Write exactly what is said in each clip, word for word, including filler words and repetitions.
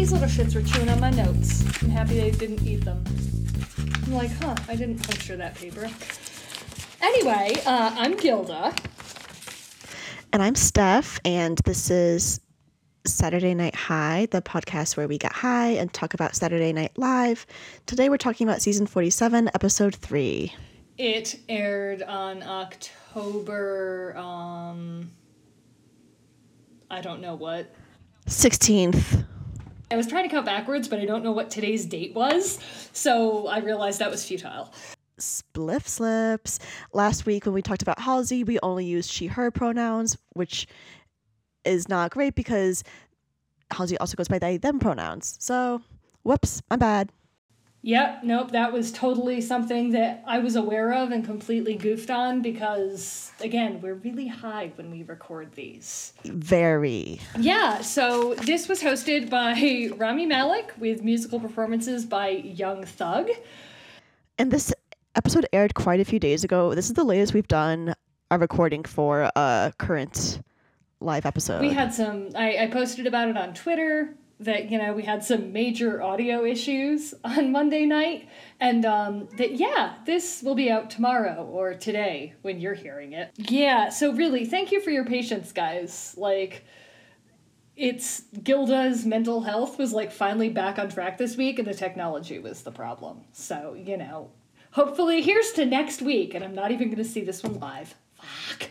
these little shits were chewing on my notes. I'm happy they didn't eat them. I'm like, huh, I didn't puncture that paper. Anyway, uh, I'm Gilda. And I'm Steph, and this is Saturday Night High, the podcast where we get high and talk about Saturday Night Live. Today we're talking about season forty-seven, episode three. It aired on October, um, I don't know what. sixteenth. I was trying to count backwards, but I don't know what today's date was, so I realized that was futile. Spliff slips. Last week when we talked about Halsey, we only used she, her pronouns, which is not great because Halsey also goes by they, them pronouns. So, whoops, my bad. Yep, nope, that was totally something that I was aware of and completely goofed on because, again, we're really high when we record these. Very. Yeah, so this was hosted by Rami Malek with musical performances by Young Thug. And this episode aired quite a few days ago. This is the latest we've done a recording for a current live episode. We had some, I, I posted about it on Twitter, that, you know, we had some major audio issues on Monday night, and um, that, yeah, this will be out tomorrow or today when you're hearing it. Yeah, so really, thank you for your patience, guys. Like, it's Gilda's mental health was, like, finally back on track this week, and the technology was the problem. So, you know, hopefully here's to next week, and I'm not even going to see this one live. Fuck.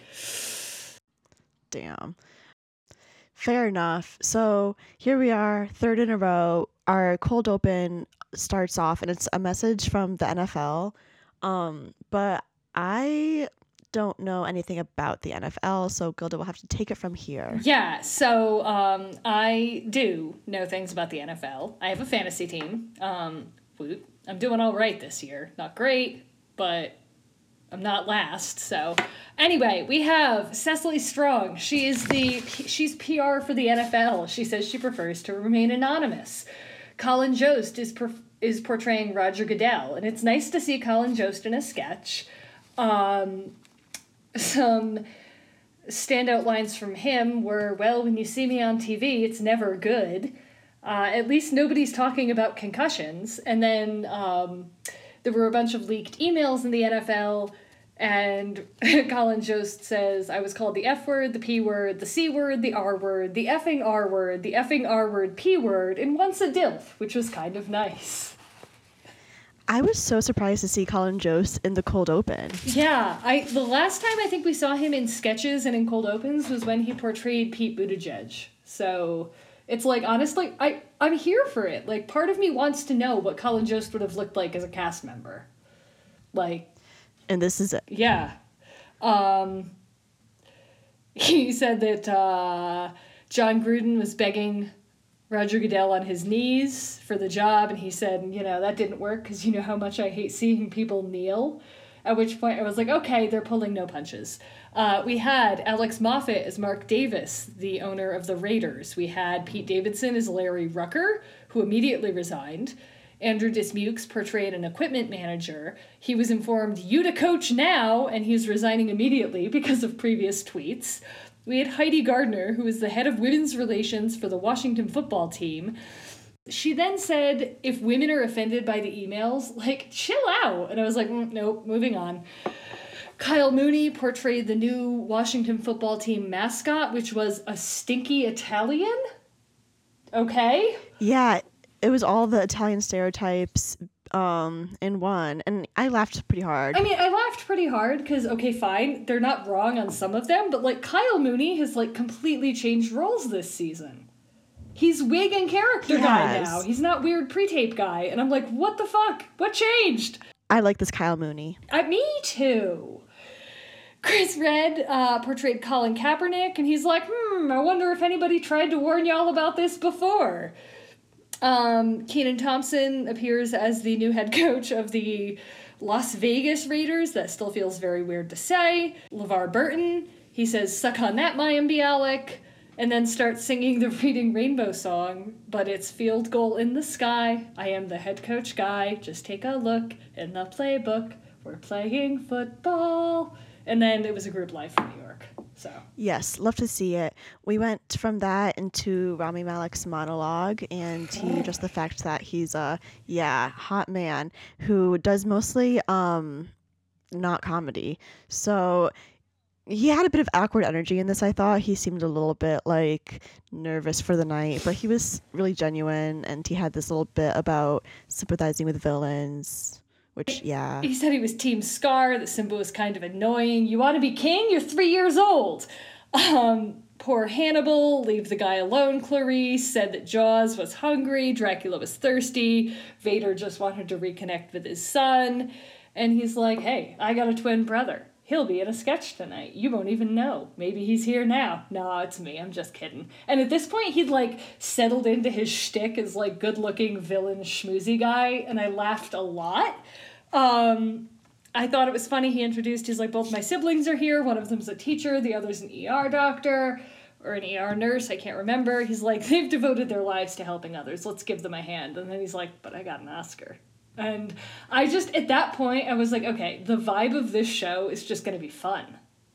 Damn. Fair enough. So here we are, third in a row. Our cold open starts off, and it's a message from the N F L. Um, but I don't know anything about the N F L, so Gilda will have to take it from here. Yeah, so um, I do know things about the N F L. I have a fantasy team. Um, I'm doing all right this year. Not great, but I'm not last. So anyway, we have Cecily Strong. She is the she's P R for the N F L. She says she prefers to remain anonymous. Colin Jost is per, is portraying Roger Goodell, and it's nice to see Colin Jost in a sketch. Um, some standout lines from him were, well, when you see me on T V, it's never good. Uh, at least nobody's talking about concussions. And then um, there were a bunch of leaked emails in the N F L, and Colin Jost says, I was called the F word, the P word, the C word, the R word, the effing R word, the effing R word, P word, and once a DILF, which was kind of nice. I was so surprised to see Colin Jost in the cold open. Yeah, I the last time I think we saw him in sketches and in cold opens was when he portrayed Pete Buttigieg. So it's like, honestly, I, I'm here for it. Like, part of me wants to know what Colin Jost would have looked like as a cast member. Like, and this is it. Yeah. Um, he said that uh, John Gruden was begging Roger Goodell on his knees for the job, and he said, you know, that didn't work because you know how much I hate seeing people kneel. At which point I was like, okay, they're pulling no punches. Uh, we had Alex Moffat as Mark Davis, the owner of the Raiders. We had Pete Davidson as Larry Rucker, who immediately resigned. Andrew Dismukes portrayed an equipment manager. He was informed, you to coach now, and he's resigning immediately because of previous tweets. We had Heidi Gardner, who is the head of women's relations for the Washington football team. She then said, if women are offended by the emails, like, chill out. And I was like, mm, nope, moving on. Kyle Mooney portrayed the new Washington football team mascot, which was a stinky Italian. Okay. Yeah, it was all the Italian stereotypes um, in one, and I laughed pretty hard. I mean, I laughed pretty hard because, okay, fine, they're not wrong on some of them, but, like, Kyle Mooney has, like, completely changed roles this season. He's wig and character guy now. He's not weird pre-tape guy. And I'm like, what the fuck? What changed? I like this Kyle Mooney. Uh, me too. Chris Redd uh, portrayed Colin Kaepernick, and he's like, hmm, I wonder if anybody tried to warn y'all about this before. Um, Kenan Thompson appears as the new head coach of the Las Vegas Raiders. That still feels very weird to say. LeVar Burton, he says, suck on that, Mayim Bialik. And then starts singing the Reading Rainbow song, but it's field goal in the sky. I am the head coach guy. Just take a look in the playbook. We're playing football. And then it was a group live from New York. So Yes, love to see it. We went from that into Rami Malek's monologue, and he just the fact that he's a yeah hot man who does mostly um not comedy. So he had a bit of awkward energy in this. I thought he seemed a little bit like nervous for the night, but he was really genuine, and he had this little bit about sympathizing with villains, which yeah. he said he was Team Scar, that Simba was kind of annoying. You want to be king? You're three years old. Um, poor Hannibal, leave the guy alone, Clarice, said that Jaws was hungry, Dracula was thirsty, Vader just wanted to reconnect with his son. And he's like, hey, I got a twin brother. He'll be in a sketch tonight. You won't even know. Maybe he's here now. No, it's me. I'm just kidding. And at this point, he'd, like, settled into his shtick as, like, good-looking villain schmoozy guy, and I laughed a lot. Um, I thought it was funny. He introduced, he's like, both my siblings are here. One of them's a teacher. The other's an E R doctor. Or an E R nurse. I can't remember. He's like, they've devoted their lives to helping others. Let's give them a hand. And then he's like, but I got an Oscar. And I just, at that point, I was like, okay, the vibe of this show is just going to be fun.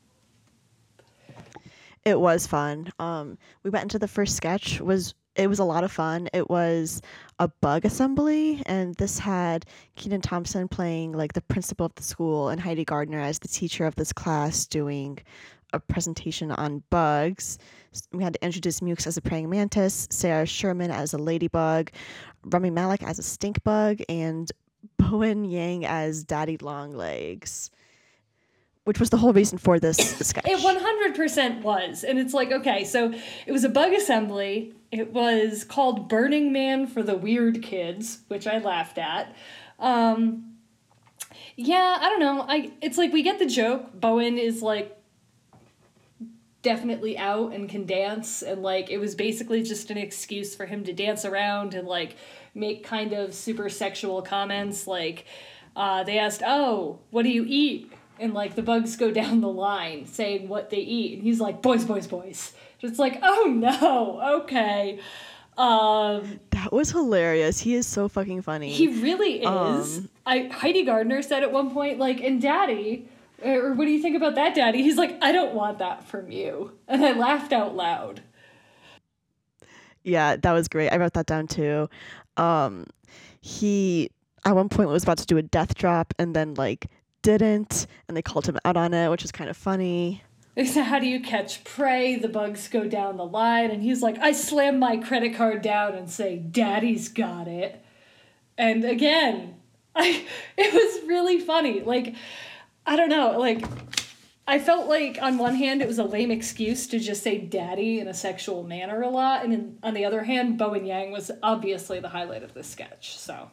It was fun. Um, we went into the first sketch. Was It was a lot of fun. It was a bug assembly, and this had Kenan Thompson playing like the principal of the school and Heidi Gardner as the teacher of this class doing a presentation on bugs. We had to introduce Mukes as a praying mantis, Sarah Sherman as a ladybug, Rami Malek as a stink bug, and Bowen Yang as Daddy Longlegs, which was the whole reason for this sketch. It one hundred percent was. And it's like, okay, so it was a bug assembly. It was called Burning Man for the Weird Kids, which I laughed at. Um, yeah, I don't know. I It's like we get the joke. Bowen is like definitely out and can dance, and like it was basically just an excuse for him to dance around and like make kind of super sexual comments. Like uh, they asked, oh, what do you eat? And like the bugs go down the line saying what they eat, and he's like, boys, boys, boys. Just like, oh no, okay. Um, that was hilarious. He is so fucking funny. He really is. Um, I Heidi Gardner said at one point, like, and Daddy, or what do you think about that, Daddy? He's like, I don't want that from you. And I laughed out loud. Yeah, that was great. I wrote that down too. Um, he, at one point, was about to do a death drop and then, like, didn't. And they called him out on it, which is kind of funny. They said, how do you catch prey? The bugs go down the line. And he's like, I slam my credit card down and say, Daddy's got it. And again, I it was really funny. Like, I don't know, like, I felt like on one hand it was a lame excuse to just say daddy in a sexual manner a lot, and in, on the other hand, Bowen Yang was obviously the highlight of this sketch, so.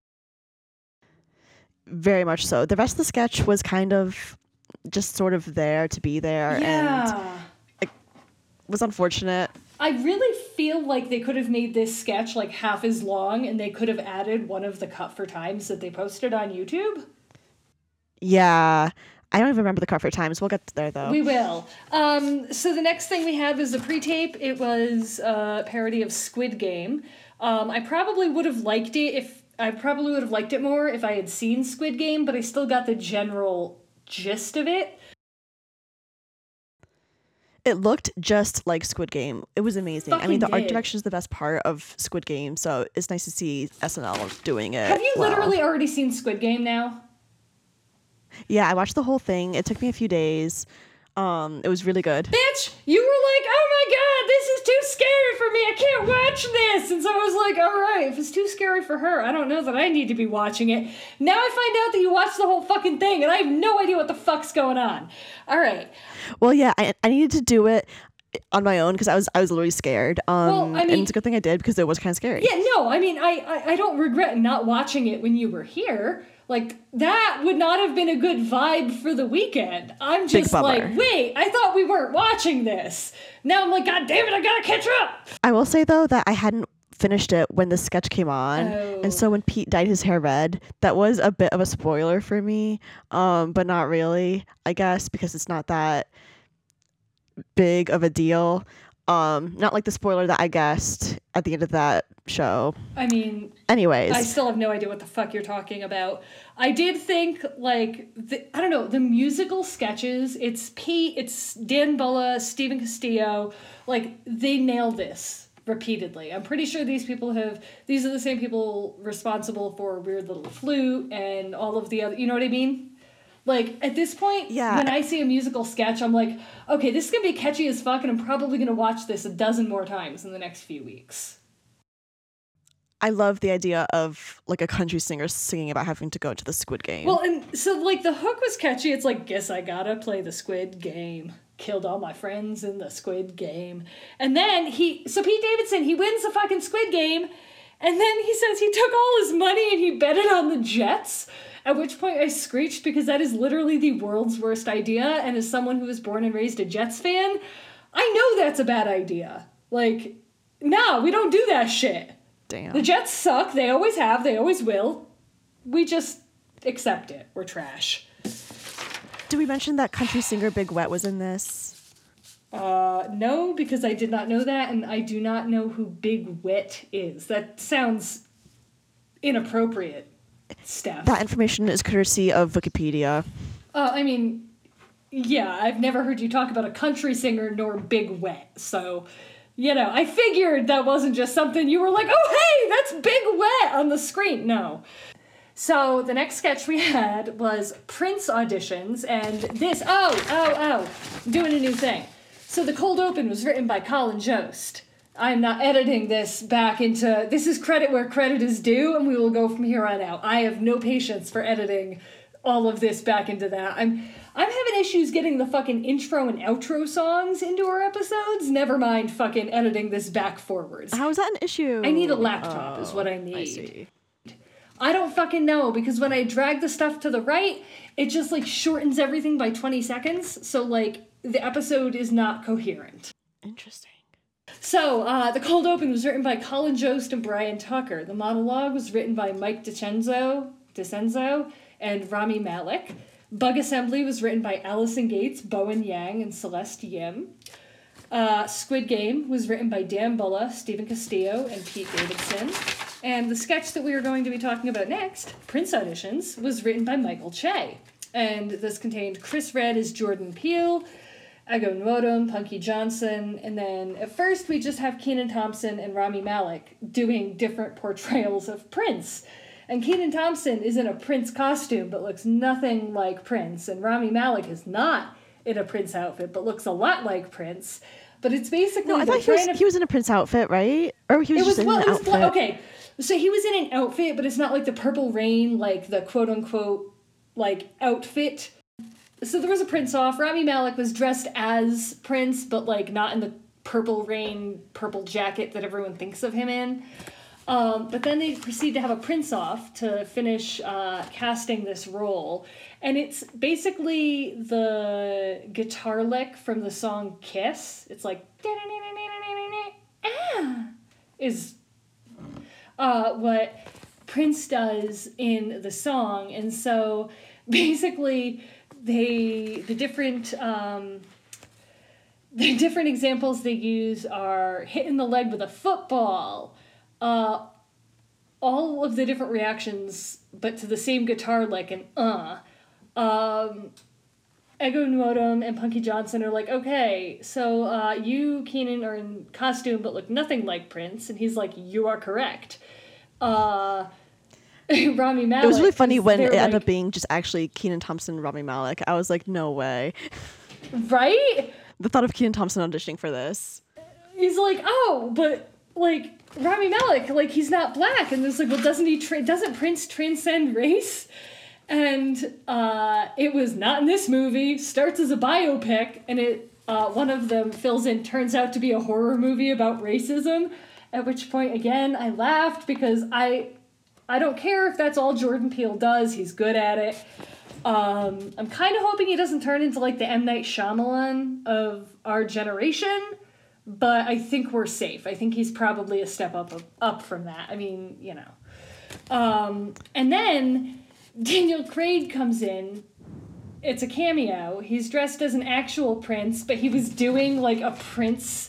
Very much so. The rest of the sketch was kind of just sort of there to be there, yeah. and it was unfortunate. I really feel like they could have made this sketch like half as long, and they could have added one of the cut for times that they posted on YouTube. Yeah, I don't even remember the cut for times. We'll get there, though. We will. Um, so the next thing we had was a pre-tape. It was a parody of Squid Game. Um, I probably would have liked it if... I probably would have liked it more if I had seen Squid Game, but I still got the general gist of it. It looked just like Squid Game. It was amazing. Fucking I mean, the did. art direction is the best part of Squid Game, so it's nice to see S N L doing it. Have you well. literally already seen Squid Game now? Yeah, I watched the whole thing. It took me a few days. Um, it was really good. Bitch, you were like, oh my god, this is too scary for me. I can't watch this. And so I was like, all right, if it's too scary for her, I don't know that I need to be watching it. Now I find out that you watched the whole fucking thing, and I have no idea what the fuck's going on. All right. Well, yeah, I, I needed to do it on my own because I was I was literally scared. Um, well, I mean, and it's a good thing I did because it was kind of scary. Yeah, no, I mean, I, I, I don't regret not watching it when you were here. Like, that would not have been a good vibe for the weekend. I'm just like, wait, I thought we weren't watching this. Now I'm like, god damn it, I gotta catch up. I will say, though, that I hadn't finished it when the sketch came on. Oh. And so when Pete dyed his hair red, that was a bit of a spoiler for me. Um, but not really, I guess, because it's not that big of a deal. Um, not like the spoiler that I guessed at the end of that show. I mean, anyways, I still have no idea what the fuck you're talking about. I did think like the, I don't know, the musical sketches. It's Pete, it's Dan Bulla, Stephen Castillo. Like they nail this repeatedly. I'm pretty sure these people have. These are the same people responsible for Weird Little Flute and all of the other. You know what I mean? Like, at this point, yeah. when I see a musical sketch, I'm like, okay, this is going to be catchy as fuck, and I'm probably going to watch this a dozen more times in the next few weeks. I love the idea of, like, a country singer singing about having to go to the Squid Game. Well, and so, like, the hook was catchy. It's like, guess I gotta play the Squid Game. Killed all my friends in the Squid Game. And then he, so Pete Davidson, he wins the fucking Squid Game, and then he says he took all his money and he bet it on the Jets. At which point I screeched because that is literally the world's worst idea, and as someone who was born and raised a Jets fan, I know that's a bad idea. Like, no, we don't do that shit. Damn. The Jets suck, they always have, they always will. We just accept it. We're trash. Did we mention that country singer Big Wet was in this? Uh, no, because I did not know that, and I do not know who Big Wet is. That sounds inappropriate. Steph. That information is courtesy of Wikipedia. Uh, I mean, yeah, I've never heard you talk about a country singer nor Big Wet, so, you know, I figured that wasn't just something you were like, oh, hey, that's Big Wet on the screen. No. So the next sketch we had was Prince auditions, and this, oh, oh, oh, I'm doing a new thing. So the cold open was written by Colin Jost. I'm not editing this back into, this is credit where credit is due, and we will go from here on out. I have no patience for editing all of this back into that. I'm I'm having issues getting the fucking intro and outro songs into our episodes. Never mind fucking editing this back forwards. How is that an issue? I need a laptop oh, is what I need. I see. I don't fucking know, because when I drag the stuff to the right, it just like shortens everything by twenty seconds, so like the episode is not coherent. Interesting. So, uh, the cold open was written by Colin Jost and Brian Tucker. The monologue was written by Mike DiCenzo, DiCenzo and Rami Malek. Bug Assembly was written by Allison Gates, Bowen Yang, and Celeste Yim. Uh, Squid Game was written by Dan Bulla, Stephen Castillo, and Pete Davidson. And the sketch that we are going to be talking about next, Prince Auditions, was written by Michael Che. And this contained Chris Redd as Jordan Peele, Ego Nwodim, Punky Johnson, and then at first we just have Kenan Thompson and Rami Malek doing different portrayals of Prince. And Kenan Thompson is in a Prince costume but looks nothing like Prince, and Rami Malek is not in a Prince outfit but looks a lot like Prince. But it's basically... No, I thought he was, to... he was in a Prince outfit, right? Or he was, it was just in well, an it was outfit? Bla- okay, so he was in an outfit, but it's not like the Purple Rain, like the quote-unquote, like, outfit. So there was a Prince off. Rami Malek was dressed as Prince, but like not in the Purple Rain purple jacket that everyone thinks of him in. Um, but then they proceed to have a Prince off to finish uh, casting this role. And it's basically the guitar lick from the song Kiss. It's like, ah, is uh, what Prince does in the song. And so basically... They the different um, the different examples they use are hitting the leg with a football, uh, all of the different reactions, but to the same guitar lick and uh, um, Ego Nwodim and Punky Johnson are like, okay, so uh, you Kenan are in costume but look nothing like Prince, and he's like, you are correct. Uh, Rami Malek. It was really funny when it like, ended up being just actually Kenan Thompson and Rami Malek. I was like, no way. Right? The thought of Kenan Thompson auditioning for this. He's like, oh, but like Rami Malek, like he's not black, and it's like, well, doesn't he? Tra- doesn't Prince transcend race? And uh, it was not in this movie. Starts as a biopic, and it uh, one of them fills in. Turns out to be a horror movie about racism. At which point, again, I laughed because I. I don't care if that's all Jordan Peele does. He's good at it. Um, I'm kind of hoping he doesn't turn into like the M. Night Shyamalan of our generation, but I think we're safe. I think he's probably a step up up from that. I mean, you know. Um, and then Daniel Craig comes in. It's a cameo. He's dressed as an actual prince, but he was doing like a Prince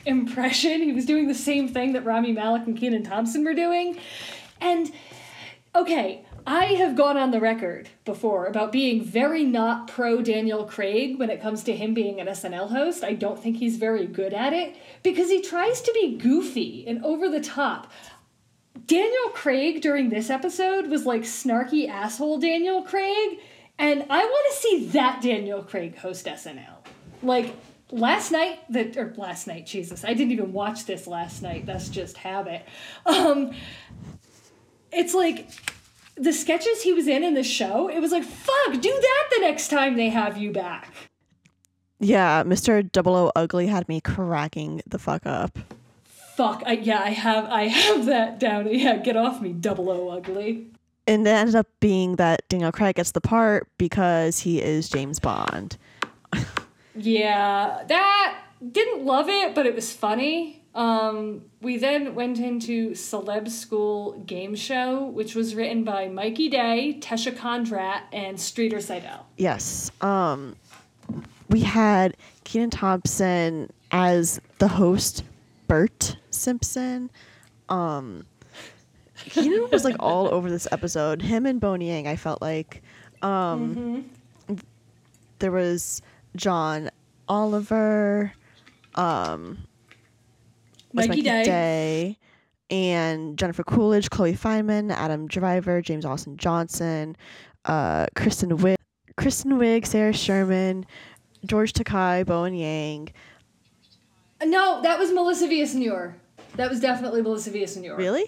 impression. He was doing the same thing that Rami Malek and Kenan Thompson were doing. And, okay, I have gone on the record before about being very not pro Daniel Craig when it comes to him being an S N L host. I don't think he's very good at it because he tries to be goofy and over the top. Daniel Craig during this episode was like snarky asshole Daniel Craig, and I want to see that Daniel Craig host S N L. Like, last night, that or last night, Jesus, I didn't even watch this last night. That's just habit. Um, it's like the sketches he was in in the show, it was like, fuck, do that the next time they have you back. Yeah, Mister Double O Ugly had me cracking the fuck up. Fuck, I, yeah, I have I have that down. Yeah, get off me, Double O Ugly. And it ended up being that Daniel Craig gets the part because he is James Bond. Yeah, that, didn't love it, but it was funny. Um, we then went into Celeb School Game Show, which was written by Mikey Day, Tesha Kondrat, and Streeter Seidel. Yes. Um, we had Kenan Thompson as the host, Bert Simpson. Um, Kenan was like all over this episode. Him and Boney Yang, I felt like. Um, mm-hmm. There was John Oliver. Um... Mikey, Mikey Day. Day, and Jennifer Coolidge, Chloe Feynman, Adam Driver, James Austin Johnson, uh, Kristen Wiig, Kristen Wiig, Sarah Sherman, George Takei, Bowen Yang. No, that was Melissa Villaseñor. That was definitely Melissa Villaseñor. Really?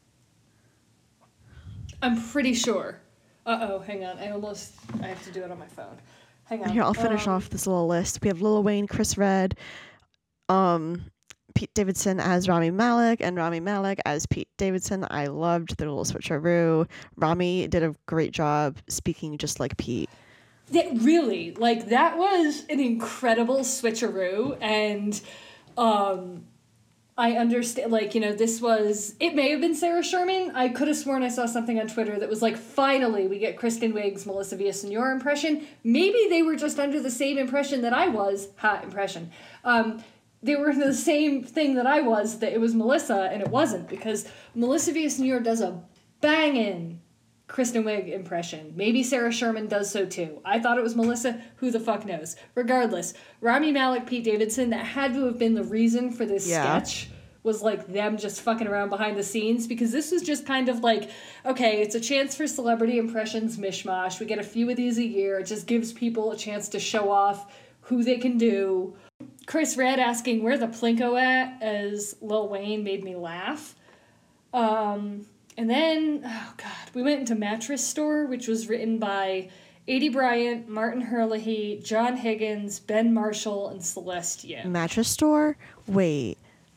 I'm pretty sure. Uh-oh, hang on. I almost... I have to do it on my phone. Hang on. Here, I'll finish um, off this little list. We have Lil Wayne, Chris Redd, um... Pete Davidson as Rami Malek and Rami Malek as Pete Davidson. I loved their little switcheroo. Rami did a great job speaking just like Pete. That really, like, that was an incredible switcheroo, and um, I understand, like, you know, this was, it may have been Sarah Sherman. I could have sworn I saw something on Twitter that was like, finally, we get Kristen Wiig's Melissa Villaseñor impression. Maybe they were just under the same impression that I was. Ha, impression. Um, They were the same thing that I was, that it was Melissa, and it wasn't, because Melissa Villaseñor does a bangin' Kristen Wiig impression. Maybe Sarah Sherman does so too. I thought it was Melissa. Who the fuck knows? Regardless, Rami Malek, Pete Davidson, that had to have been the reason for this yeah. sketch, was like them just fucking around behind the scenes, because this was just kind of like, okay, it's a chance for celebrity impressions mishmash. We get a few of these a year. It just gives people a chance to show off who they can do. Chris Redd asking where the Plinko at as Lil Wayne made me laugh. Um, and then, oh God, we went into Mattress Store, which was written by Aidy Bryant, Martin Herlihy, John Higgins, Ben Marshall, and Celeste Yim. Mattress Store? Wait.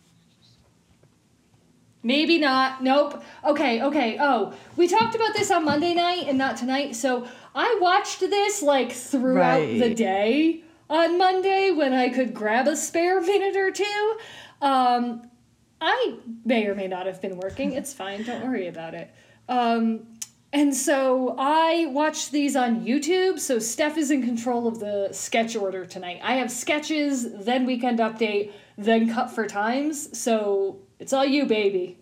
Maybe not. Nope. Okay, okay. Oh, we talked about this on Monday night and not tonight. So I watched this like throughout right. the day on Monday when I could grab a spare minute or two. Um, I may or may not have been working. It's fine. Don't worry about it. Um, and so I watched these on YouTube. So Steph is in control of the sketch order tonight. I have sketches, then Weekend Update, then Cut for Times. So it's all you, baby.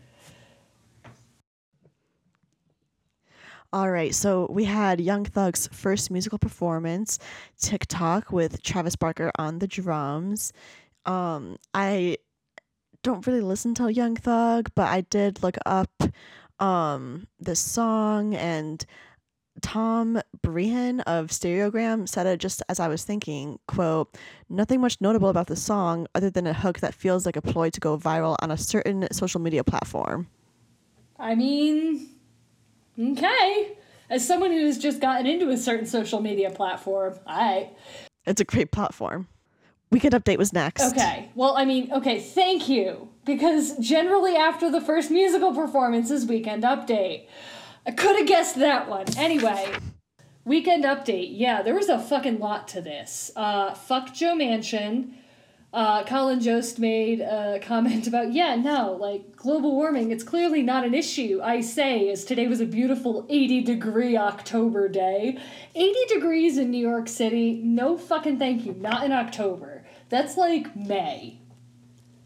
All right, so we had Young Thug's first musical performance, TikTok, with Travis Barker on the drums. Um, I don't really listen to Young Thug, but I did look up um, this song, and Tom Brehan of Stereogram said it just as I was thinking, quote, "Nothing much notable about the song other than a hook that feels like a ploy to go viral on a certain social media platform." I mean... Okay. As someone who's just gotten into a certain social media platform, I... It's a great platform. Weekend Update was next. Okay. Well, I mean, okay, thank you. Because generally after the first musical performance is Weekend Update. I could have guessed that one. Anyway, Weekend Update. Yeah, there was a fucking lot to this. Uh, fuck Joe Manchin. Uh, Colin Jost made a comment about, yeah, no, like, global warming, it's clearly not an issue, I say, as today was a beautiful eighty-degree October day. eighty degrees in New York City, no fucking thank you, not in October. That's like May.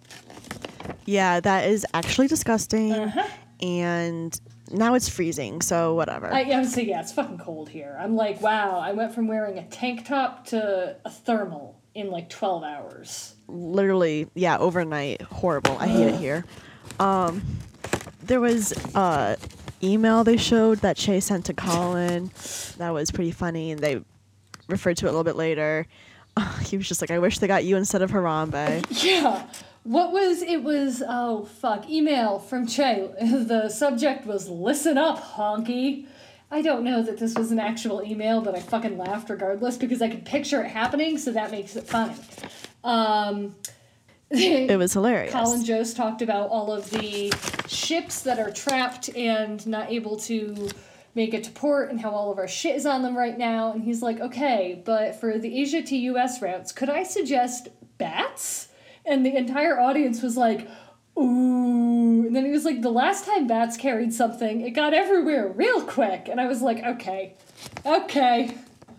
Yeah, that is actually disgusting. Uh-huh. And now it's freezing, so whatever. I, I would say, yeah, it's fucking cold here. I'm like, wow, I went from wearing a tank top to a thermal in like twelve hours. Literally, yeah, overnight. Horrible. I hate it here. Um, there was uh email they showed that Che sent to Colin. That was pretty funny, and they referred to it a little bit later. Uh, he was just like, I wish they got you instead of Harambe. Yeah. What was, it was, oh, fuck, email from Che. The subject was, listen up, honky. I don't know that this was an actual email, but I fucking laughed regardless because I could picture it happening, so that makes it funny. Um, it was hilarious. Colin Jost talked about all of the ships that are trapped and not able to make it to port and how all of our shit is on them right now. And he's like, okay, but for the Asia to U S routes, could I suggest bats? And the entire audience was like, ooh. And then he was like, the last time bats carried something, it got everywhere real quick. And I was like, okay, okay.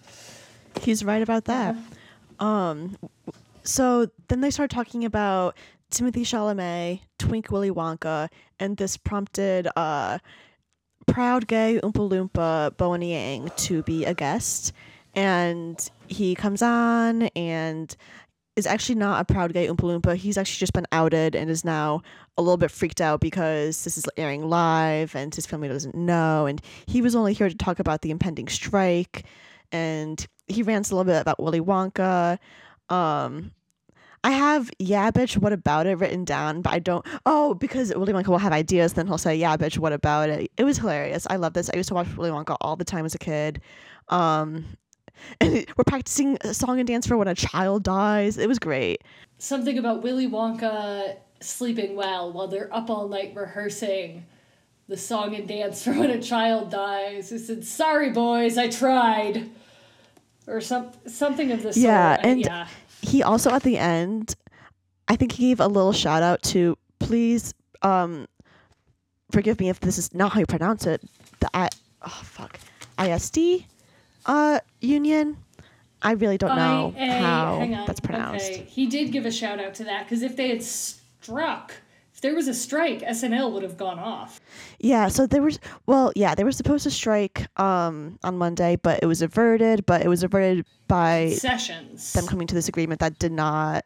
He's right about that. Uh-huh. Um, so then they started talking about Timothy Chalamet, Twink Willy Wonka, and this prompted uh, proud gay Oompa Loompa Bowen Yang to be a guest. And he comes on and is actually not a proud gay Oompa Loompa. He's actually just been outed and is now a little bit freaked out because this is airing live and his family doesn't know. And he was only here to talk about the impending strike. And he rants a little bit about Willy Wonka. Um, I have, yeah, bitch, what about it written down, but I don't, oh, because Willy Wonka will have ideas, then he'll say, yeah, bitch, what about it? It was hilarious. I love this. I used to watch Willy Wonka all the time as a kid. Um, and we're practicing a song and dance for when a child dies. It was great. Something about Willy Wonka sleeping well while they're up all night rehearsing the song and dance for when a child dies. He said, sorry, boys, I tried. Or some something of the sort. Yeah, and yeah. He also, at the end, I think he gave a little shout out to, please, um, forgive me if this is not how you pronounce it, the I, oh, fuck, I S D uh, union. I really don't know I, a, how that's pronounced. Okay. He did give a shout out to that, because if they had struck, if there was a strike, S N L would have gone off. Yeah, so there was, well, yeah, they were supposed to strike um, on Monday, but it was averted, but it was averted by Sessions. them coming to this agreement that did not.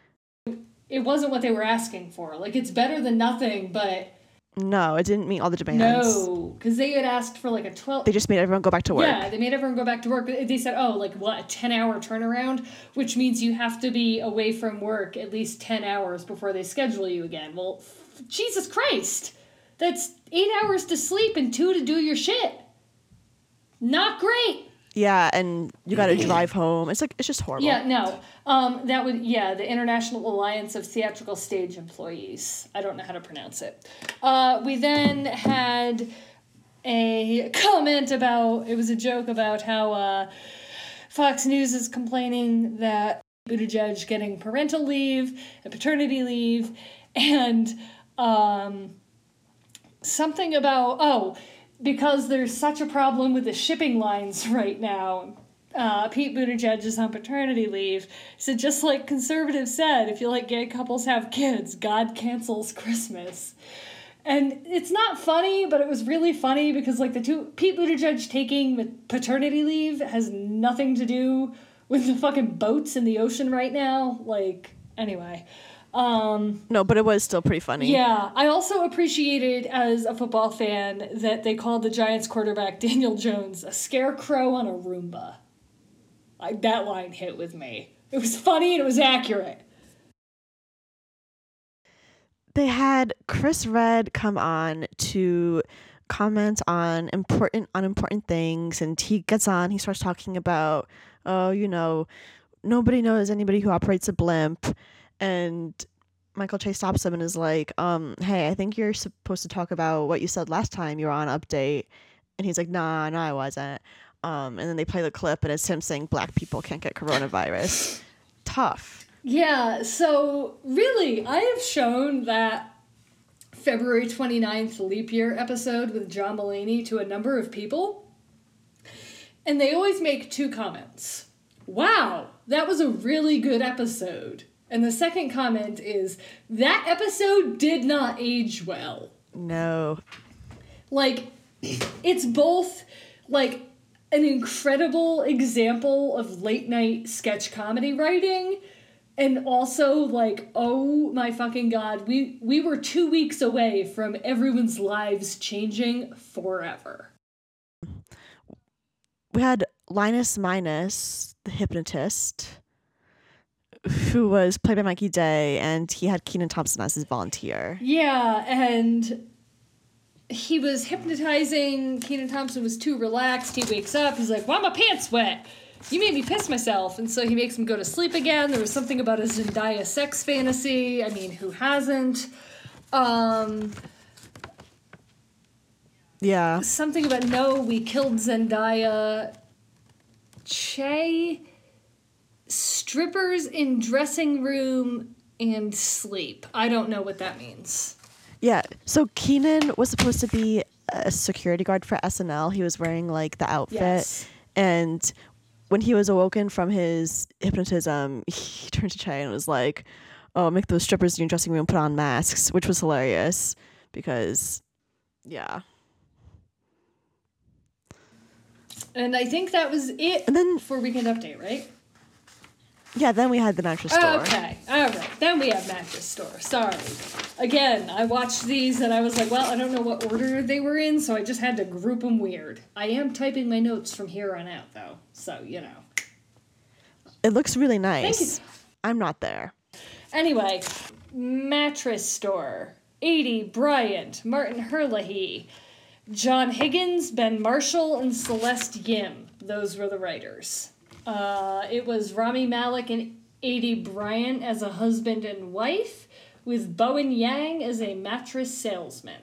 It wasn't what they were asking for. Like, it's better than nothing, but... No, it didn't meet all the demands. No, because they had asked for like a twelve... They just made everyone go back to work. Yeah, they made everyone go back to work. They said, oh, like, what, a ten-hour turnaround? Which means you have to be away from work at least ten hours before they schedule you again. Well, f- Jesus Christ! That's eight hours to sleep and two to do your shit. Not great! Yeah, and you got to drive home. It's like, it's just horrible. Yeah, no. Um, that would, yeah, the International Alliance of Theatrical Stage Employees. I don't know how to pronounce it. Uh, we then had a comment about, it was a joke about how uh, Fox News is complaining that Buttigieg getting parental leave and paternity leave, and um, something about, oh, because there's such a problem with the shipping lines right now. Uh, Pete Buttigieg is on paternity leave. So just like conservatives said, if you let gay couples have kids, God cancels Christmas. And it's not funny, but it was really funny because like the two, Pete Buttigieg taking paternity leave has nothing to do with the fucking boats in the ocean right now. Like, anyway. Um, no, but it was still pretty funny. Yeah. I also appreciated, as a football fan, that they called the Giants quarterback Daniel Jones a scarecrow on a Roomba. Like, that line hit with me. It was funny and it was accurate. They had Chris Redd come on to comment on important, unimportant things, and he gets on, he starts talking about, oh, you know, nobody knows anybody who operates a blimp. And Michael Che stops him and is like, um, hey, I think you're supposed to talk about what you said last time you were on Update. And he's like, nah, no, I wasn't. Um, and then they play the clip, and it's him saying black people can't get coronavirus. Tough. Yeah, so really, I have shown that February twenty-ninth leap year episode with John Mulaney to a number of people, and they always make two comments. Wow, that was a really good episode. And the second comment is, that episode did not age well. No. Like, it's both, like, an incredible example of late-night sketch comedy writing, and also, like, oh my fucking god, we, we were two weeks away from everyone's lives changing forever. We had Linus Minus, the hypnotist, who was played by Mikey Day, and he had Kenan Thompson as his volunteer. Yeah, and he was hypnotizing. Kenan Thompson was too relaxed. He wakes up. He's like, why are my pants wet? You made me piss myself. And so he makes him go to sleep again. There was something about a Zendaya sex fantasy. I mean, who hasn't? Um, yeah. Something about, no, we killed Zendaya. Che... Strippers in dressing room and sleep. I don't know what that means. Yeah, so Kenan was supposed to be a security guard for S N L. He was wearing, like, the outfit. Yes. And when he was awoken from his hypnotism, he turned to Che and was like, oh, make those strippers in your dressing room put on masks, which was hilarious because, yeah. And I think that was it and then, for Weekend Update, right? Yeah, then we had the mattress store. Okay, all right. Then we have mattress store. Sorry. Again, I watched these and I was like, well, I don't know what order they were in, so I just had to group them weird. I am typing my notes from here on out, though, so, you know. It looks really nice. Thank you. I'm not there. Anyway, mattress store. Aidy Bryant, Martin Herlihy, John Higgins, Ben Marshall, and Celeste Yim. Those were the writers. Uh, it was Rami Malek and Aidy Bryant as a husband and wife, with Bowen Yang as a mattress salesman.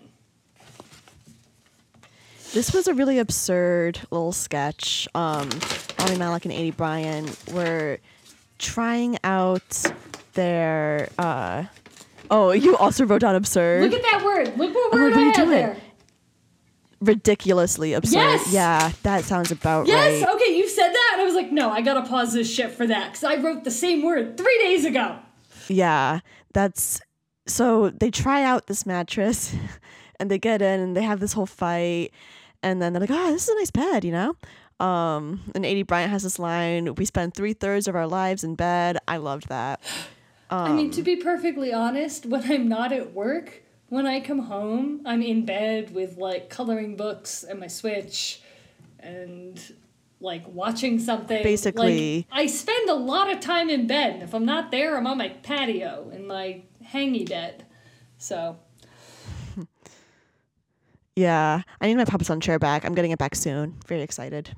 This was a really absurd little sketch. Um, Rami Malek and Aidy Bryant were trying out their... Uh, oh, you also wrote down absurd? Look at that word. Look what Oh, word what are I you had doing? there. Ridiculously absurd. Yes! Yeah, that sounds about Yes, right. okay, you said that, and I was like, no, I gotta pause this shit for that, because I wrote the same word three days ago. Yeah, that's... So they try out this mattress, and they get in, and they have this whole fight, and then they're like, oh, this is a nice bed, you know? Um, and Aidy Bryant has this line, we spend three-thirds of our lives in bed. I loved that. Um, I mean, to be perfectly honest, when I'm not at work... When I come home, I'm in bed with, like, coloring books and my Switch and, like, watching something. Basically. Like, I spend a lot of time in bed. And if I'm not there, I'm on my patio in my hangy bed. So. Yeah. I need my Papa Sun chair back. I'm getting it back soon. Very excited.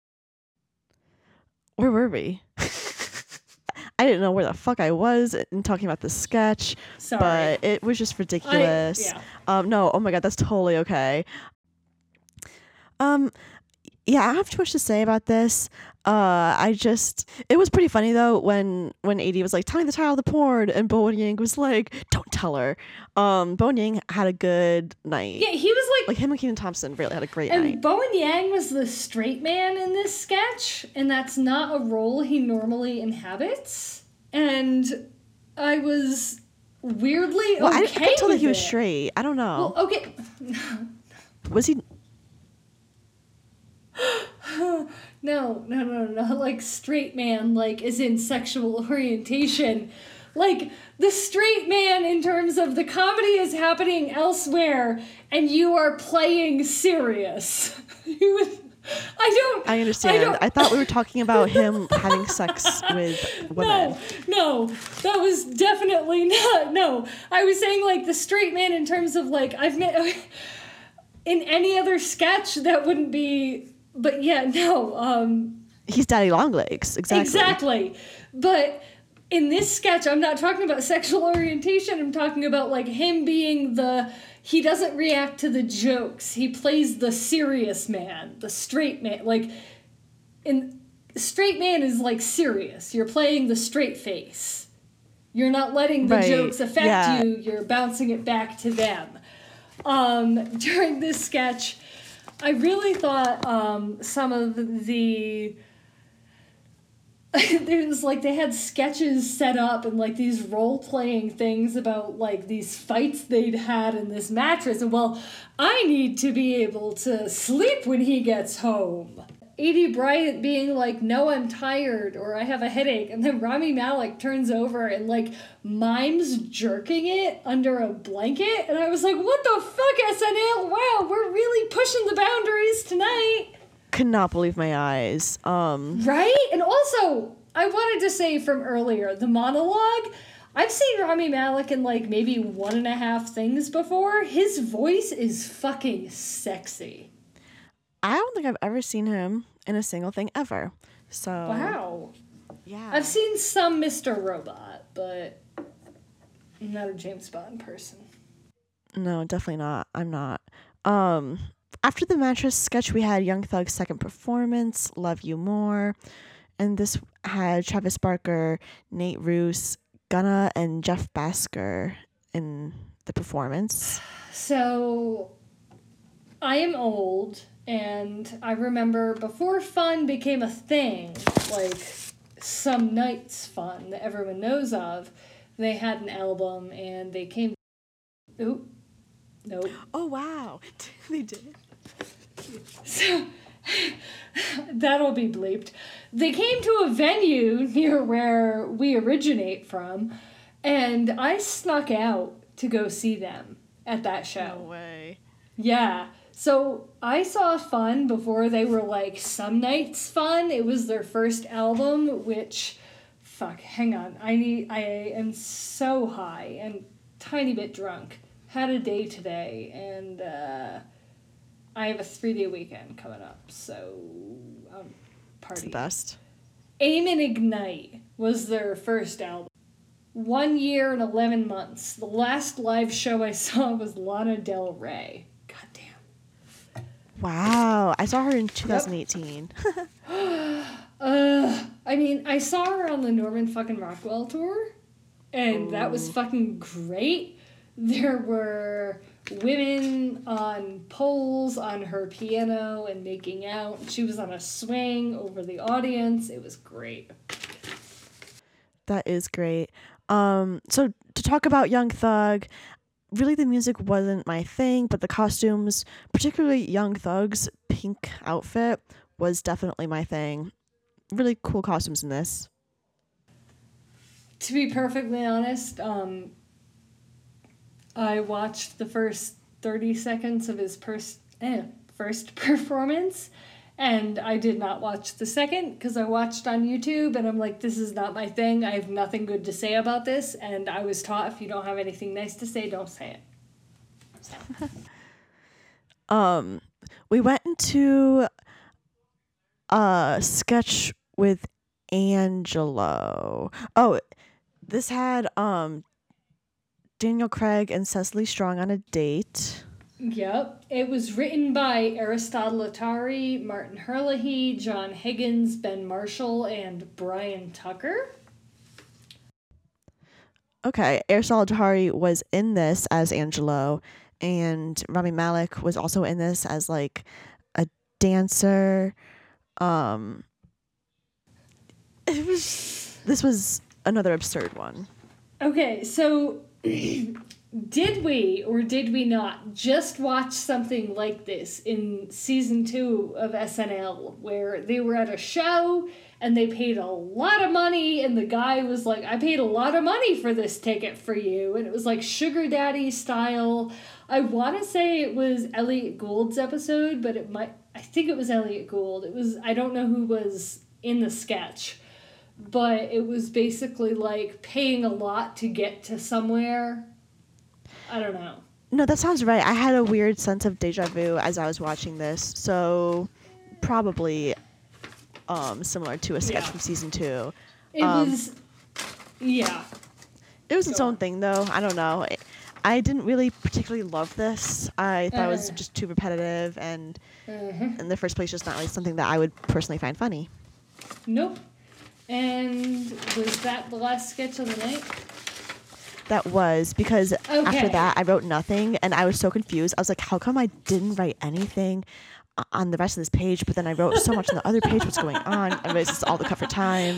Where were we? I didn't know where the fuck I was in talking about this sketch, Sorry. but it was just ridiculous. I, yeah. Um, no, oh my god, that's totally okay. Um, yeah, I don't have too much to say about this. Uh, I just, it was pretty funny though when when Aidy was like telling the title of the porn, and Bowen Yang was like, "Don't tell her." Um, Bowen Yang had a good night. Yeah, he was like, like him and Kenan Thompson really had a great and night. Bowen Yang was the straight man in this sketch, and that's not a role he normally inhabits. And I was weirdly well, okay I, I could tell with that he was it. straight. I don't know. Well, okay. Was he? No, no, no, no. Like straight man, like as in sexual orientation. Like the straight man in terms of the comedy is happening elsewhere and you are playing serious. You would, I don't. I understand. I, don't, I thought we were talking about him having sex with women. No, no, that was definitely not. No, I was saying like the straight man in terms of like I've met in any other sketch that wouldn't be. But yeah, no. Um, He's Daddy Longlegs, exactly. Exactly. But in this sketch, I'm not talking about sexual orientation. I'm talking about like him being the, he doesn't react to the jokes. He plays the serious man, the straight man. Like, in straight man is like serious. You're playing the straight face. You're not letting the right. jokes affect yeah. you. You're bouncing it back to them. Um, during this sketch, I really thought um, some of the It was like they had sketches set up and like these role playing things about like these fights they'd had in this mattress. And well, I need to be able to sleep when he gets home. Edie Bryant being like, no, I'm tired, or I have a headache. And then Rami Malek turns over and like mimes jerking it under a blanket. And I was like, what the fuck, S N L? Wow, we're really pushing the boundaries tonight. Could not believe my eyes. Um, right? And also, I wanted to say from earlier, the monologue, I've seen Rami Malek in like maybe one and a half things before. His voice is fucking sexy. I don't think I've ever seen him in a single thing ever. So wow. Yeah. I've seen some Mister Robot, but I'm not a James Bond person. No, definitely not. I'm not. Um, after the mattress sketch, we had Young Thug's second performance, Love You More. And this had Travis Barker, Nate Roos, Gunna, and Jeff Basker in the performance. So, I am old, and I remember before fun became a thing, like Some Nights Fun that everyone knows of, they had an album, and they came... Oop. Nope. Oh, wow. They did. So, that'll be bleeped. They came to a venue near where we originate from, and I snuck out to go see them at that show. No way. Yeah. So I saw Fun before they were like Some Nights Fun. It was their first album, which, fuck, hang on. I need. I am so high and tiny bit drunk. Had a day today, and uh, I have a three-day weekend coming up, so I'm partying. It's the best. Aim and Ignite was their first album. One year and eleven months. The last live show I saw was Lana Del Rey. Goddamn. Wow. I saw her in twenty eighteen. Yep. uh, I mean, I saw her on the Norman fucking Rockwell tour, and Ooh. That was fucking great. There were women on poles on her piano and making out. She was on a swing over the audience. It was great. That is great. Um, so to talk about Young Thug, really the music wasn't my thing, but the costumes, particularly Young Thug's pink outfit, was definitely my thing. Really cool costumes in this. To be perfectly honest, um, I watched the first thirty seconds of his pers- eh, first performance, and I did not watch the second because I watched on YouTube, and I'm like, this is not my thing. I have nothing good to say about this, and I was taught if you don't have anything nice to say, don't say it. So. um, we went into a sketch with Angelo. Oh, this had um. Daniel Craig and Cecily Strong on a date. Yep. It was written by Aristotle Atari, Martin Herlihy, John Higgins, Ben Marshall, and Brian Tucker. Okay, Aristotle Atari was in this as Angelo, and Rami Malek was also in this as like a dancer. Um, it was this was another absurd one. Okay, so did we or did we not just watch something like this in season two of S N L where they were at a show and they paid a lot of money and the guy was like, I paid a lot of money for this ticket for you, and it was like sugar daddy style. I want to say it was Elliot Gould's episode, but it might I think it was Elliot Gould. It was I don't know who was in the sketch. But it was basically like paying a lot to get to somewhere. I don't know. No, that sounds right. I had a weird sense of deja vu as I was watching this. So probably um, similar to a sketch yeah. from season two. It um, was, yeah. It was Go its on. own thing, though. I don't know. It, I didn't really particularly love this. I thought uh, it was just too repetitive and uh-huh. in the first place just not really something that I would personally find funny. Nope. And was that the last sketch of the night? That was, because okay. after that, I wrote nothing, and I was so confused. I was like, how come I didn't write anything on the rest of this page, but then I wrote so much on the other page? What's going on? I was just all the cover times.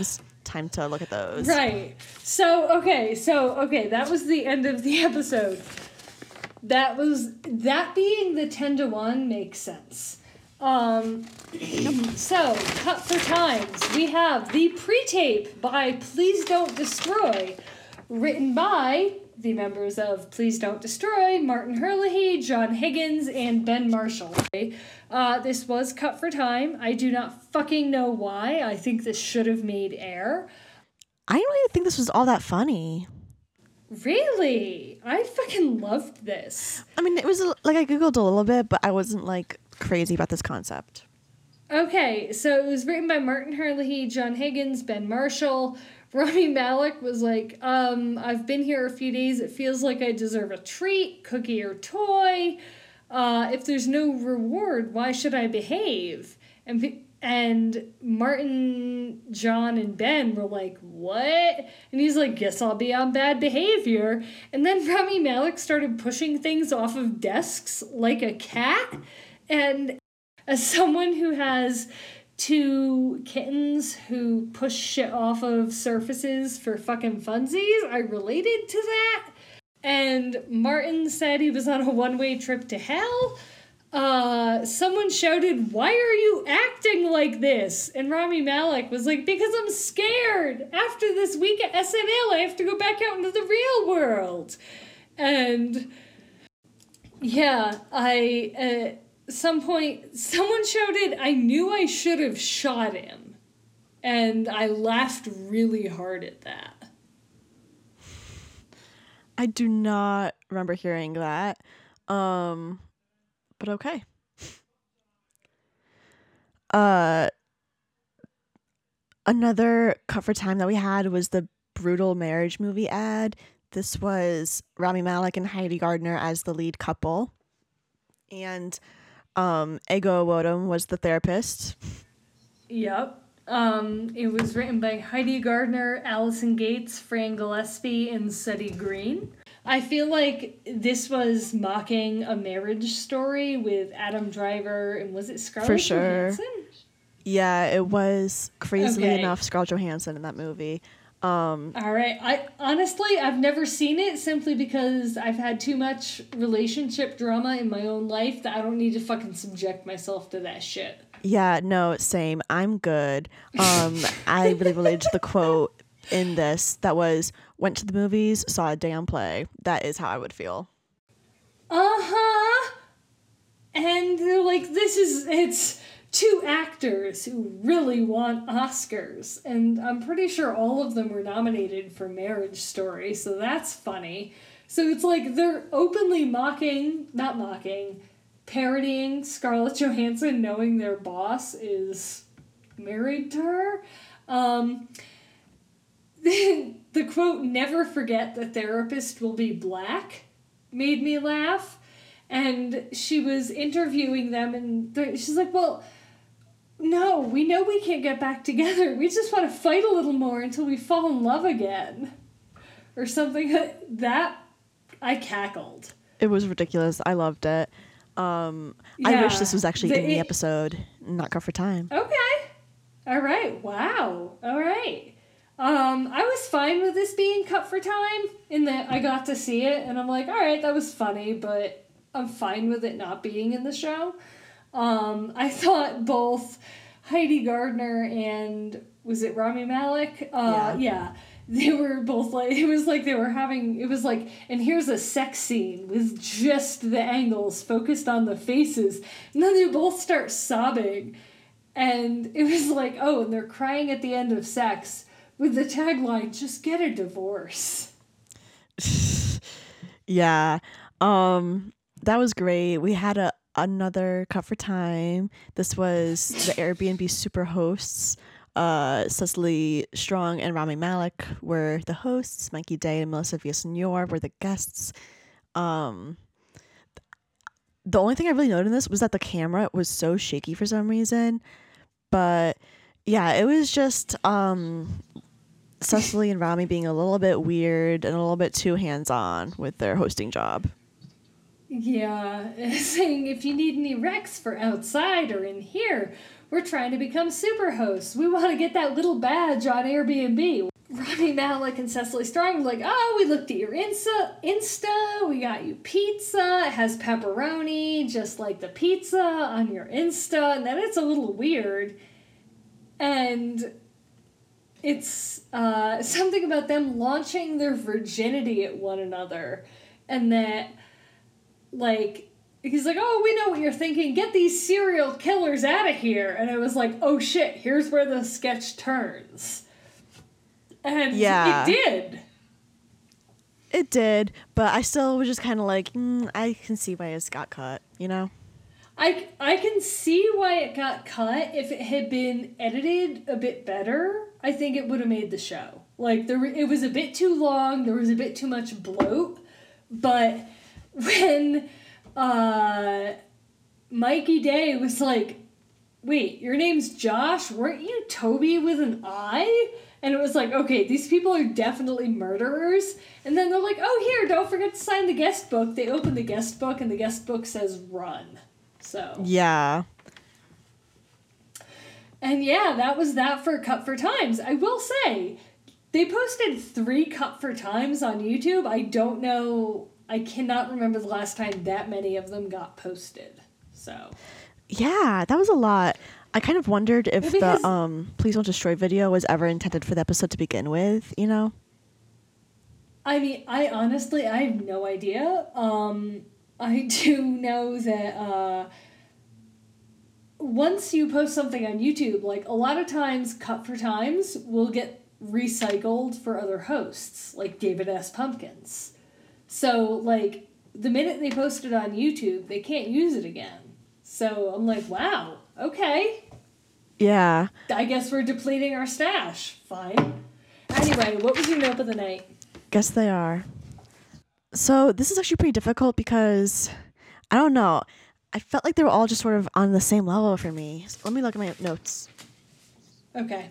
time to look at those. Right. So, okay, so, okay, that was the end of the episode. That was, that being the ten to one makes sense. Um, so, cut for times. We have the pre-tape by Please Don't Destroy, written by the members of Please Don't Destroy, Martin Herlihy, John Higgins, and Ben Marshall. Uh, this was cut for time. I do not fucking know why. I think this should have made air. I don't really think this was all that funny. Really? I fucking loved this. I mean, it was like I Googled a little bit, but I wasn't like crazy about this concept. Okay, so it was written by Martin Herlihy, John Higgins, Ben Marshall. Rami Malek was like, um, I've been here a few days. It feels like I deserve a treat, cookie or toy. Uh, if there's no reward, why should I behave? And and Martin, John, and Ben were like, what? And he's like, guess I'll be on bad behavior. And then Rami Malek started pushing things off of desks like a cat. And as someone who has two kittens who push shit off of surfaces for fucking funsies, I related to that. And Martin said he was on a one-way trip to hell. Uh, someone shouted, why are you acting like this? And Rami Malek was like, because I'm scared. After this week at S N L, I have to go back out into the real world. And yeah, I, at some point, someone shouted, I knew I should have shot him. And I laughed really hard at that. I do not remember hearing that. Um... But okay. Uh, another cover time that we had was the Brutal Marriage movie ad. This was Rami Malek and Heidi Gardner as the lead couple. And um, Ego Awodum was the therapist. Yep. Um, it was written by Heidi Gardner, Allison Gates, Fran Gillespie, and Seti Green. I feel like this was mocking A Marriage Story with Adam Driver, and was it Scarlett For sure. Johansson? Yeah, it was crazily Okay. enough Scarlett Johansson in that movie. Um, All right. I honestly, I've never seen it simply because I've had too much relationship drama in my own life that I don't need to fucking subject myself to that shit. yeah, no, same. I'm good. Um, I really related to the quote in this that was, went to the movies, saw a damn play. That is how I would feel. Uh-huh. And they're like, this is, it's two actors who really want Oscars. And I'm pretty sure all of them were nominated for Marriage Story, so that's funny. So it's like they're openly mocking, not mocking, parodying Scarlett Johansson knowing their boss is married to her. Um... The quote, never forget the therapist will be black, made me laugh. And she was interviewing them, and she's like, well, no, we know we can't get back together. We just want to fight a little more until we fall in love again. Or something. That, I cackled. It was ridiculous. I loved it. Um, Yeah, I wish this was actually the- in the it- episode, not cut for time. Okay. All right. Wow. All right. Um, I was fine with this being cut for time in that I got to see it and I'm like, all right, that was funny, but I'm fine with it not being in the show. Um, I thought both Heidi Gardner and was it Rami Malek? Uh, yeah. yeah. They were both like, it was like they were having, it was like, and here's a sex scene with just the angles focused on the faces. And then they both start sobbing. And it was like, oh, and they're crying at the end of sex with the tagline, just get a divorce. Yeah. Um, that was great. We had a another cut for time. This was the Airbnb super hosts. Uh, Cecily Strong and Rami Malek were the hosts. Mikey Day and Melissa Villasenor were the guests. Um, the only thing I really noted in this was that the camera was so shaky for some reason. But yeah, it was just um, Cecily and Rami being a little bit weird and a little bit too hands-on with their hosting job. Yeah, saying if you need any recs for outside or in here, we're trying to become super hosts. We want to get that little badge on Airbnb. Rami Malek and Cecily Strong were like, oh, we looked at your Insta, Insta, we got you pizza, it has pepperoni, just like the pizza on your Insta, and then it's a little weird. And it's uh, something about them launching their virginity at one another, and that, like, he's like, oh, we know what you're thinking, get these serial killers out of here. And I was like, oh shit, here's where the sketch turns. And Yeah. it did. It did, but I still was just kind of like, mm, I can see why it got cut, you know? I, I can see why it got cut. If it had been edited a bit better, I think it would have made the show. Like, there, it was a bit too long, there was a bit too much bloat, but when uh, Mikey Day was like, wait, your name's Josh? Weren't you Toby with an I? And it was like, okay, these people are definitely murderers. And then they're like, oh, here, don't forget to sign the guest book. They open the guest book, and the guest book says run. So. Yeah. And yeah, that was that for Cut for Times. I will say, they posted three Cut for Times on YouTube. I don't know, I cannot remember the last time that many of them got posted. So. Yeah, that was a lot. I kind of wondered if Because- the um Please Don't Destroy video was ever intended for the episode to begin with, you know? I mean, I honestly, I have no idea. Um, I do know that uh, once you post something on YouTube, like a lot of times Cut for Times will get recycled for other hosts, like David S. Pumpkins. So, like, the minute they post it on YouTube, they can't use it again. So I'm like, wow, okay. Yeah. I guess we're depleting our stash. Fine. Anyway, what was your note of the night? Guess they are. So this is actually pretty difficult because, I don't know, I felt like they were all just sort of on the same level for me. So let me look at my notes. Okay.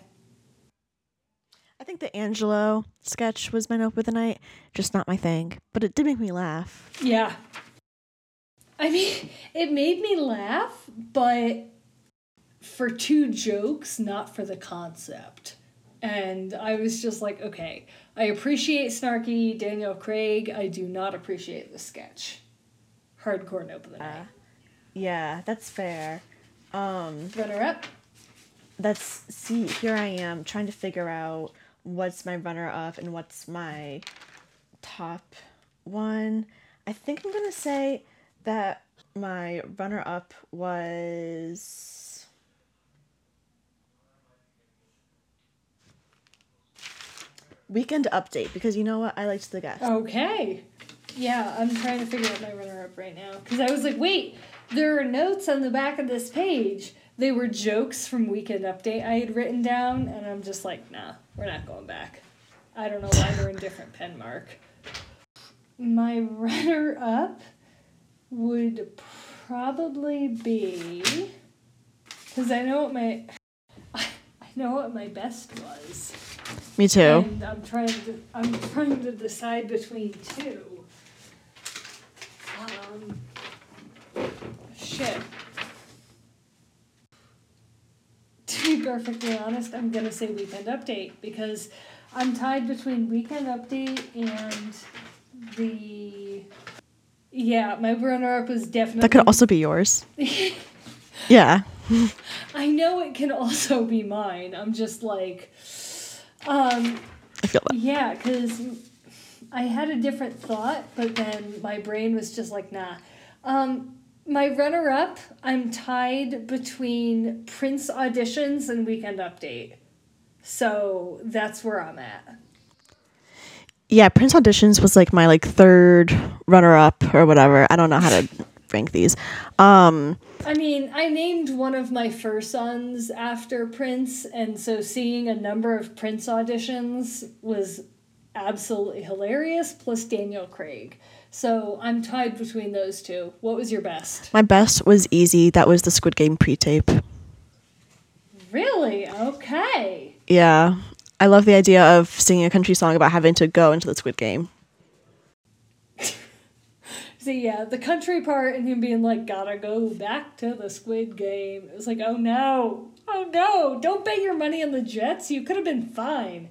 I think the Angelo sketch was my note of the night. Just not my thing. But it did make me laugh. Yeah. I mean, it made me laugh, but for two jokes, not for the concept. And I was just like, okay, I appreciate snarky Daniel Craig. I do not appreciate the sketch. Hardcore nope of the night. Uh, yeah, that's fair. Um, Runner up. that's, see, here I am trying to figure out what's my runner-up and what's my top one. I think I'm going to say that my runner-up was... Weekend Update, because you know what? I liked the guest. Okay. Yeah, I'm trying to figure out my runner-up right now. Because I was like, wait, there are notes on the back of this page. They were jokes from Weekend Update I had written down, and I'm just like, nah, we're not going back. I don't know why they're in different pen mark. My runner-up would probably be... Because I know what my... I know what my best was. Me too. And I'm trying to I'm trying to decide between two. Um, shit. To be perfectly honest, I'm gonna say Weekend Update because I'm tied between Weekend Update and the. Yeah, my runner-up was definitely. That could also be yours. Yeah. I know it can also be mine. I'm just like. Um, I feel that. yeah, because I had a different thought, but then my brain was just like, nah. Um, my runner-up, I'm tied between Prince auditions and Weekend Update. So that's where I'm at. Yeah, Prince Auditions was like my like third runner-up or whatever. I don't know how to rank these. Um, I mean, I named one of my fur sons after Prince, and so seeing a number of Prince auditions was absolutely hilarious, plus Daniel Craig. So I'm tied between those two. What was your best? my best was easy. That was the Squid Game pre-tape. Really? Okay. Yeah. I love the idea of singing a country song about having to go into the Squid Game. So yeah, the country part and him being like, gotta go back to the Squid Game. It was like, oh no, oh no, don't bet your money on the Jets. You could have been fine.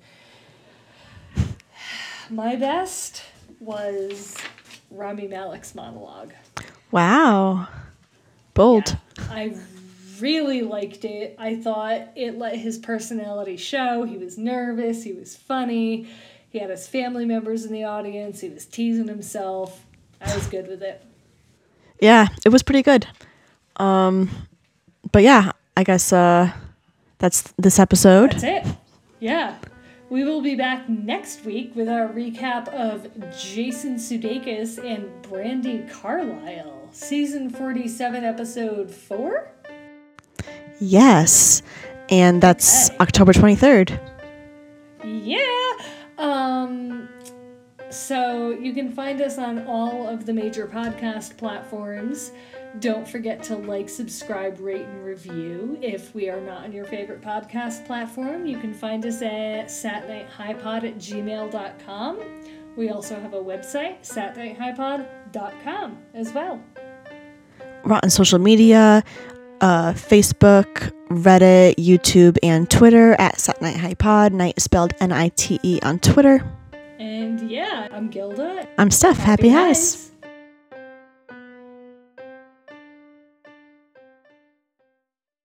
My best was Rami Malek's monologue. Wow. Bold. Yeah, I really liked it. I thought it let his personality show. He was nervous. He was funny. He had his family members in the audience. He was teasing himself. I was good with it. Yeah, it was pretty good. Um, but yeah, I guess uh, that's this episode. That's it. Yeah. We will be back next week with our recap of Jason Sudeikis and Brandi Carlile. Season forty-seven, episode four? Yes. And that's Okay. October twenty-third. Yeah. Um, so you can find us on all of the major podcast platforms. Don't forget to like, subscribe, rate, and review. If we are not on your favorite podcast platform, you can find us at satnighthighpod at gmail dot com. We also have a website, satnighthighpod dot com, as well. We're on social media, uh, Facebook, Reddit, YouTube, and Twitter at SatnightHighPod. Night spelled N I T E on Twitter. And yeah, I'm Gilda. I'm Steph. Happy, Happy highs.